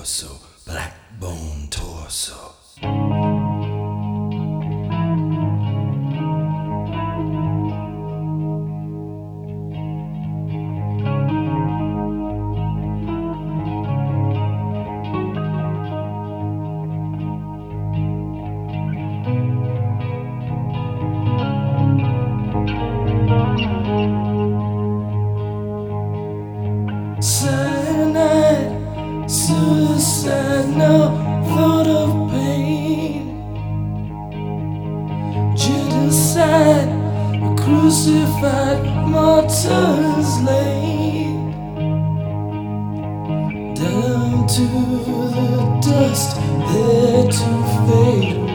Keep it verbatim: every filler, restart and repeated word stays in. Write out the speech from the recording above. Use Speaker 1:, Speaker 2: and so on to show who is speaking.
Speaker 1: torso, black bone torso. Cyanide, suicide, no thought of pain. Genocide, a crucified martyrs laid down to the dust, there to fade away.